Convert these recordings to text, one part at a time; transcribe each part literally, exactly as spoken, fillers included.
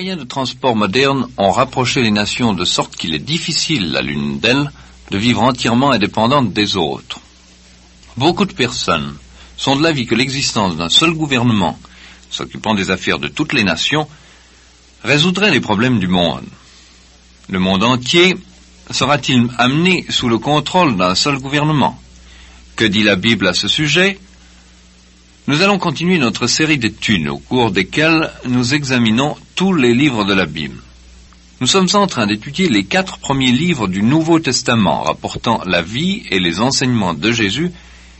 moyens de transport modernes ont rapproché les nations de sorte qu'il est difficile à l'une d'elles de vivre entièrement indépendante des autres. Beaucoup de personnes sont de l'avis que l'existence d'un seul gouvernement, s'occupant des affaires de toutes les nations, résoudrait les problèmes du monde. Le monde entier sera-t-il amené sous le contrôle d'un seul gouvernement? Que dit la Bible à ce sujet? Nous allons continuer notre série d'études au cours desquelles nous examinons tous les livres de la Bible. Nous sommes en train d'étudier les quatre premiers livres du Nouveau Testament rapportant la vie et les enseignements de Jésus,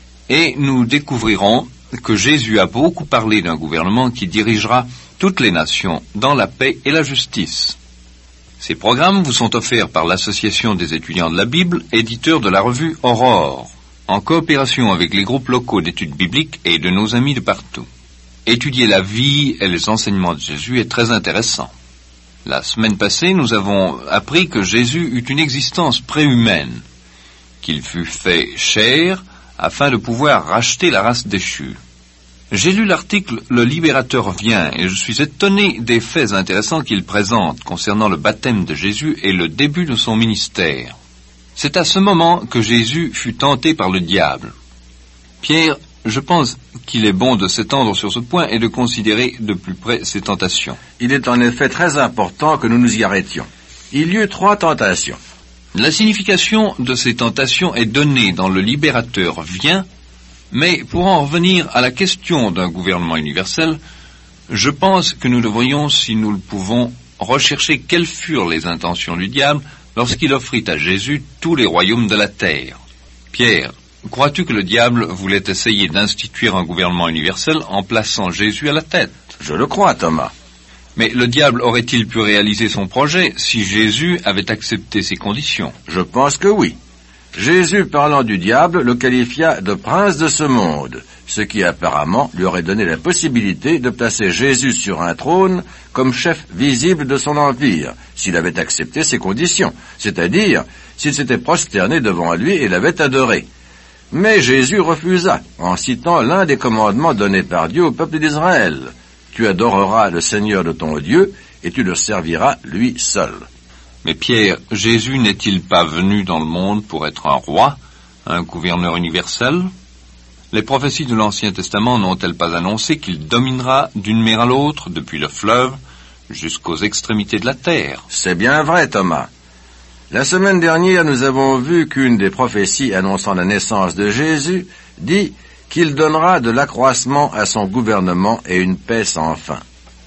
et nous découvrirons que Jésus a beaucoup parlé d'un gouvernement qui dirigera toutes les nations dans la paix et la justice. Ces programmes vous sont offerts par l'Association des étudiants de la Bible, éditeur de la revue Aurore, en coopération avec les groupes locaux d'études bibliques et de nos amis de partout. Étudier la vie et les enseignements de Jésus est très intéressant. La semaine passée, nous avons appris que Jésus eut une existence préhumaine, qu'il fut fait chair afin de pouvoir racheter la race déchue. J'ai lu l'article « Le Libérateur vient » et je suis étonné des faits intéressants qu'il présente concernant le baptême de Jésus et le début de son ministère. C'est à ce moment que Jésus fut tenté par le diable. Pierre, je pense qu'il est bon de s'étendre sur ce point et de considérer de plus près ces tentations. Il est en effet très important que nous nous y arrêtions. Il y eut trois tentations. La signification de ces tentations est donnée dans Le Libérateur vient, mais pour en revenir à la question d'un gouvernement universel, je pense que nous devrions, si nous le pouvons, rechercher quelles furent les intentions du diable lorsqu'il offrit à Jésus tous les royaumes de la terre. Pierre, crois-tu que le diable voulait essayer d'instituer un gouvernement universel en plaçant Jésus à la tête? Je le crois, Thomas. Mais le diable aurait-il pu réaliser son projet si Jésus avait accepté ses conditions? Je pense que oui. Jésus, parlant du diable, le qualifia de prince de ce monde, ce qui apparemment lui aurait donné la possibilité de placer Jésus sur un trône comme chef visible de son empire, s'il avait accepté ses conditions, c'est-à-dire s'il s'était prosterné devant lui et l'avait adoré. Mais Jésus refusa, en citant l'un des commandements donnés par Dieu au peuple d'Israël. Tu adoreras le Seigneur de ton Dieu, et tu le serviras lui seul. Mais Pierre, Jésus n'est-il pas venu dans le monde pour être un roi, un gouverneur universel? Les prophéties de l'Ancien Testament n'ont-elles pas annoncé qu'il dominera d'une mer à l'autre, depuis le fleuve, jusqu'aux extrémités de la terre? C'est bien vrai, Thomas. La semaine dernière, nous avons vu qu'une des prophéties annonçant la naissance de Jésus dit qu'il donnera de l'accroissement à son gouvernement et une paix sans fin.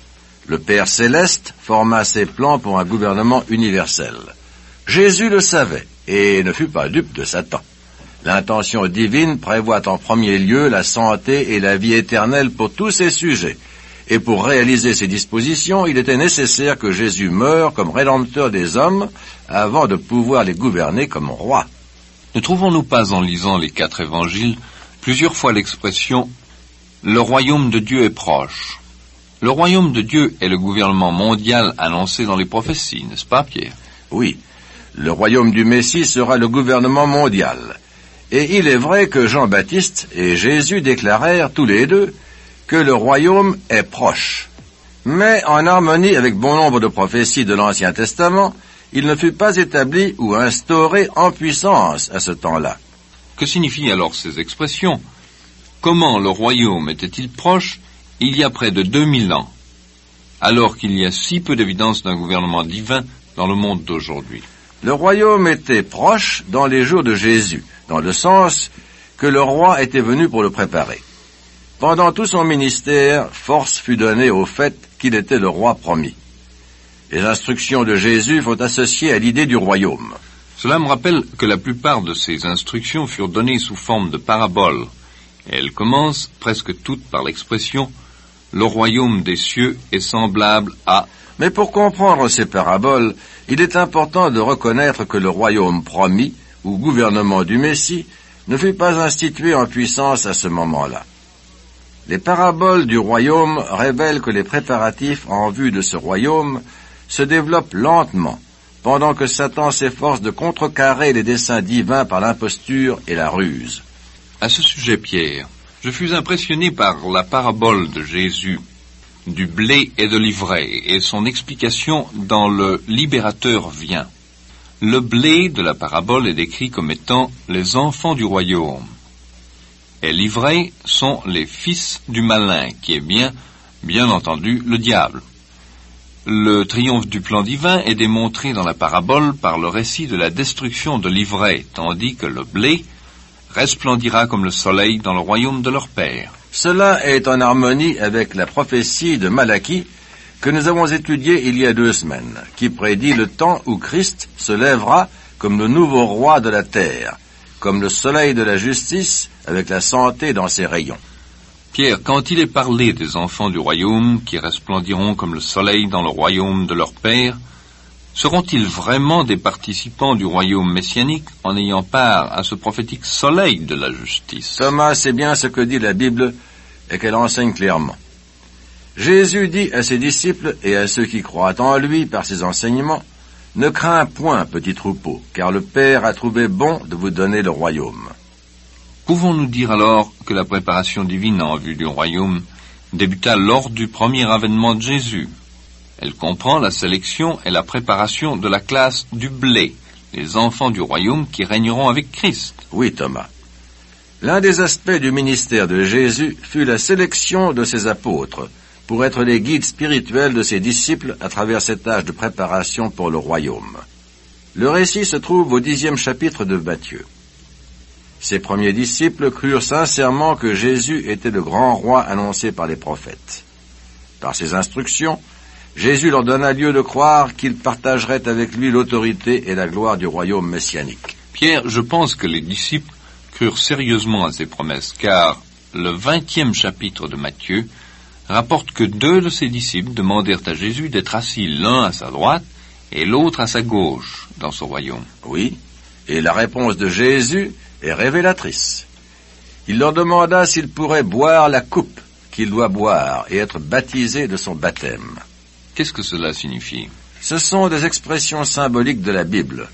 Le Père céleste forma ses plans pour un gouvernement universel. Jésus le savait et ne fut pas dupe de Satan. L'intention divine prévoit en premier lieu la santé et la vie éternelle pour tous ses sujets. Et pour réaliser ces dispositions, il était nécessaire que Jésus meure comme rédempteur des hommes avant de pouvoir les gouverner comme roi. Ne trouvons-nous pas en lisant les quatre évangiles plusieurs fois l'expression « Le royaume de Dieu est proche ». Le royaume de Dieu est le gouvernement mondial annoncé dans les prophéties, n'est-ce pas, Pierre? Oui, le royaume du Messie sera le gouvernement mondial. Et il est vrai que Jean-Baptiste et Jésus déclarèrent tous les deux que le royaume est proche. Mais en harmonie avec bon nombre de prophéties de l'Ancien Testament, il ne fut pas établi ou instauré en puissance à ce temps-là. Que signifient alors ces expressions? Comment le royaume était-il proche il y a près de deux mille ans, alors qu'il y a si peu d'évidence d'un gouvernement divin dans le monde d'aujourd'hui? Le royaume était proche dans les jours de Jésus, dans le sens que le roi était venu pour le préparer. Pendant tout son ministère, force fut donnée au fait qu'il était le roi promis. Les instructions de Jésus font associer à l'idée du royaume. Cela me rappelle que la plupart de ces instructions furent données sous forme de paraboles, et elles commencent presque toutes par l'expression « Le royaume des cieux est semblable à... » Mais pour comprendre ces paraboles, il est important de reconnaître que le royaume promis, ou gouvernement du Messie, ne fut pas institué en puissance à ce moment-là. Les paraboles du royaume révèlent que les préparatifs en vue de ce royaume se développent lentement, pendant que Satan s'efforce de contrecarrer les desseins divins par l'imposture et la ruse. À ce sujet, Pierre, je fus impressionné par la parabole de Jésus du blé et de l'ivraie, et son explication dans le Libérateur vient. Le blé de la parabole est décrit comme étant les enfants du royaume, et l'ivraie sont les fils du malin, qui est bien, bien entendu, le diable. Le triomphe du plan divin est démontré dans la parabole par le récit de la destruction de l'ivraie, tandis que le blé resplendira comme le soleil dans le royaume de leur Père. Cela est en harmonie avec la prophétie de Malachie que nous avons étudiée il y a deux semaines, qui prédit le temps où Christ se lèvera comme le nouveau roi de la terre, comme le soleil de la justice avec la santé dans ses rayons. Pierre, quand il est parlé des enfants du royaume qui resplendiront comme le soleil dans le royaume de leur Père, seront-ils vraiment des participants du royaume messianique en ayant part à ce prophétique soleil de la justice? Thomas sait bien ce que dit la Bible et qu'elle enseigne clairement. Jésus dit à ses disciples et à ceux qui croient en lui par ses enseignements, « Ne crains point, petit troupeau, car le Père a trouvé bon de vous donner le royaume. » Pouvons-nous dire alors que la préparation divine en vue du royaume débuta lors du premier avènement de Jésus? Elle comprend la sélection et la préparation de la classe du blé, les enfants du royaume qui régneront avec Christ. Oui, Thomas. L'un des aspects du ministère de Jésus fut la sélection de ses apôtres pour être les guides spirituels de ses disciples à travers cet âge de préparation pour le royaume. Le récit se trouve au dixième chapitre de Matthieu. Ses premiers disciples crurent sincèrement que Jésus était le grand roi annoncé par les prophètes. Par ses instructions, Jésus leur donna lieu de croire qu'ils partageraient avec lui l'autorité et la gloire du royaume messianique. Pierre, je pense que les disciples crurent sérieusement à ces promesses, car le vingtième chapitre de Matthieu rapporte que deux de ses disciples demandèrent à Jésus d'être assis l'un à sa droite et l'autre à sa gauche dans ce royaume. Oui, et la réponse de Jésus est révélatrice. Il leur demanda s'ils pourraient boire la coupe qu'il doit boire et être baptisés de son baptême. Qu'est-ce que cela signifie? Ce sont des expressions symboliques de la Bible.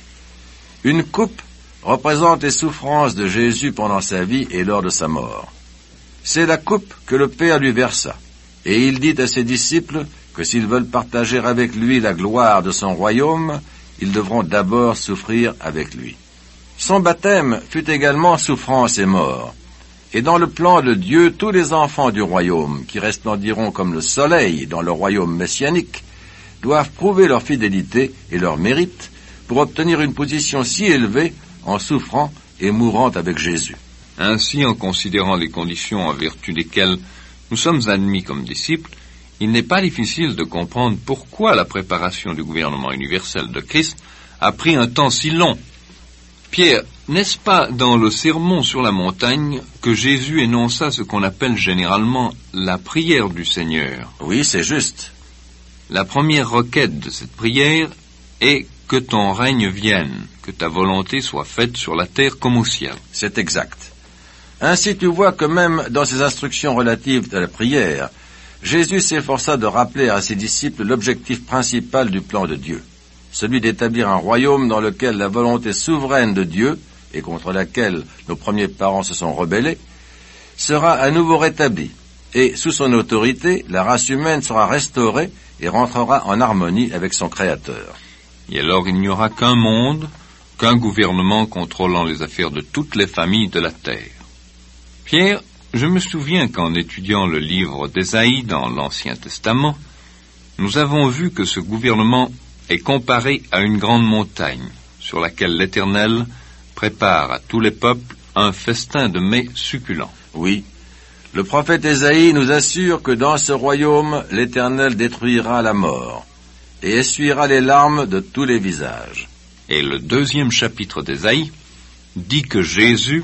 Une coupe représente les souffrances de Jésus pendant sa vie et lors de sa mort. C'est la coupe que le Père lui versa, et il dit à ses disciples que s'ils veulent partager avec lui la gloire de son royaume, ils devront d'abord souffrir avec lui. Son baptême fut également souffrance et mort. Et dans le plan de Dieu, tous les enfants du royaume, qui resplendiront comme le soleil dans le royaume messianique, doivent prouver leur fidélité et leur mérite pour obtenir une position si élevée en souffrant et mourant avec Jésus. Ainsi, en considérant les conditions en vertu desquelles nous sommes admis comme disciples, il n'est pas difficile de comprendre pourquoi la préparation du gouvernement universel de Christ a pris un temps si long. Pierre, n'est-ce pas dans le sermon sur la montagne que Jésus énonça ce qu'on appelle généralement la prière du Seigneur? Oui, c'est juste. La première requête de cette prière est que ton règne vienne, que ta volonté soit faite sur la terre comme au ciel. C'est exact. Ainsi tu vois que même dans ses instructions relatives à la prière, Jésus s'efforça de rappeler à ses disciples l'objectif principal du plan de Dieu, celui d'établir un royaume dans lequel la volonté souveraine de Dieu, et contre laquelle nos premiers parents se sont rebellés, sera à nouveau rétablie, et sous son autorité, la race humaine sera restaurée et rentrera en harmonie avec son Créateur. Et alors il n'y aura qu'un monde, qu'un gouvernement contrôlant les affaires de toutes les familles de la terre. Pierre, je me souviens qu'en étudiant le livre d'Ésaïe dans l'Ancien Testament, nous avons vu que ce gouvernement est comparé à une grande montagne, sur laquelle l'Éternel prépare à tous les peuples un festin de mets succulents. Oui, le prophète Ésaïe nous assure que dans ce royaume, l'Éternel détruira la mort et essuiera les larmes de tous les visages. Et le deuxième chapitre d'Ésaïe dit que Jésus,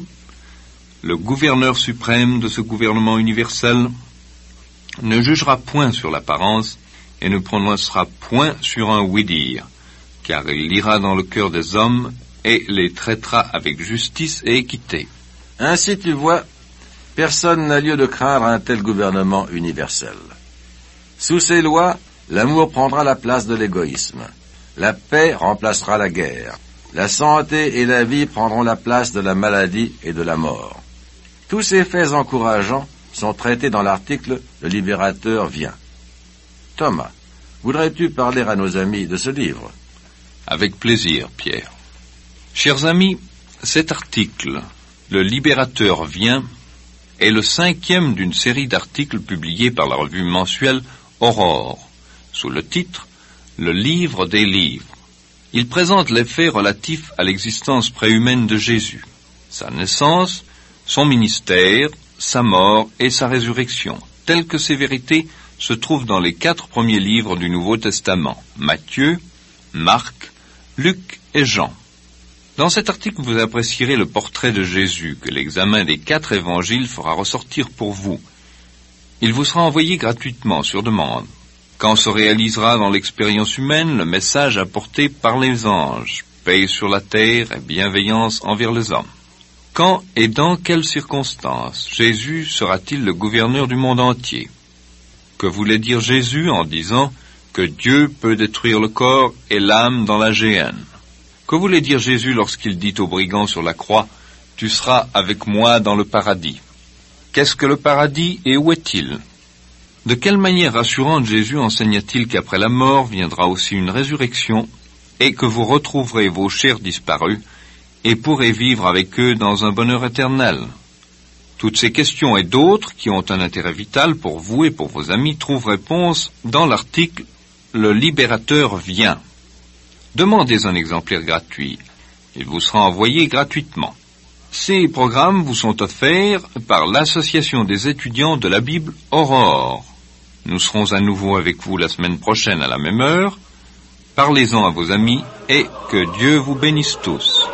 le gouverneur suprême de ce gouvernement universel, ne jugera point sur l'apparence et ne prononcera point sur un oui-dire, car il lira dans le cœur des hommes et les traitera avec justice et équité. Ainsi tu vois, personne n'a lieu de craindre un tel gouvernement universel. Sous ces lois, l'amour prendra la place de l'égoïsme. La paix remplacera la guerre. La santé et la vie prendront la place de la maladie et de la mort. Tous ces faits encourageants sont traités dans l'article « Le Libérateur vient ». Thomas, voudrais-tu parler à nos amis de ce livre? Avec plaisir, Pierre. Chers amis, cet article, Le Libérateur vient, est le cinquième d'une série d'articles publiés par la revue mensuelle Aurore, sous le titre « Le livre des livres ». Il présente les faits relatifs à l'existence préhumaine de Jésus, sa naissance, son ministère, sa mort et sa résurrection, telles que ces vérités se trouvent dans les quatre premiers livres du Nouveau Testament, Matthieu, Marc, Luc et Jean. Dans cet article, vous apprécierez le portrait de Jésus que l'examen des quatre évangiles fera ressortir pour vous. Il vous sera envoyé gratuitement sur demande, quand se réalisera dans l'expérience humaine le message apporté par les anges, paix sur la terre et bienveillance envers les hommes. Quand et dans quelles circonstances Jésus sera-t-il le gouverneur du monde entier? Que voulait dire Jésus en disant que Dieu peut détruire le corps et l'âme dans la géhenne? Que voulait dire Jésus lorsqu'il dit au brigand sur la croix, « Tu seras avec moi dans le paradis » Qu'est-ce que le paradis et où est-il? De quelle manière rassurante Jésus enseigna-t-il qu'après la mort viendra aussi une résurrection et que vous retrouverez vos chers disparus et pourrez vivre avec eux dans un bonheur éternel? Toutes ces questions et d'autres qui ont un intérêt vital pour vous et pour vos amis trouvent réponse dans l'article « Le Libérateur vient ». Demandez un exemplaire gratuit. Il vous sera envoyé gratuitement. Ces programmes vous sont offerts par l'Association des étudiants de la Bible Aurore. Nous serons à nouveau avec vous la semaine prochaine à la même heure. Parlez-en à vos amis et que Dieu vous bénisse tous.